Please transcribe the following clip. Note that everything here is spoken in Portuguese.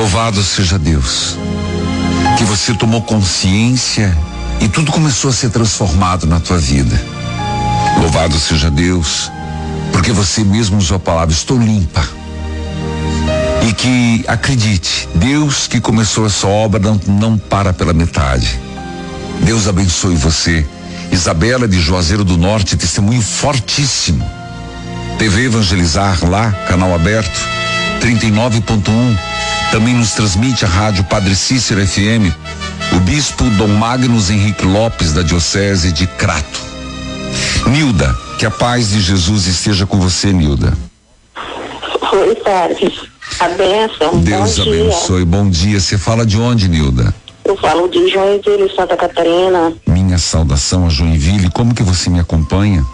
Louvado seja Deus, que você tomou consciência e tudo começou a ser transformado na tua vida. Louvado seja Deus, porque você mesmo usou a palavra, estou limpa. E que, acredite, Deus que começou essa obra não para pela metade. Deus abençoe você. Isabela de Juazeiro do Norte, testemunho fortíssimo. TV Evangelizar lá, canal aberto, 39.1. Também nos transmite a rádio Padre Cícero FM, o bispo Dom Magnus Henrique Lopes, da Diocese de Crato. Nilda, que a paz de Jesus esteja com você, Nilda. Oi, padre. A bênção. Deus abençoe. Bom dia. Você fala de onde, Nilda? Eu falo de Joinville, Santa Catarina. Minha saudação a Joinville. Como que você me acompanha?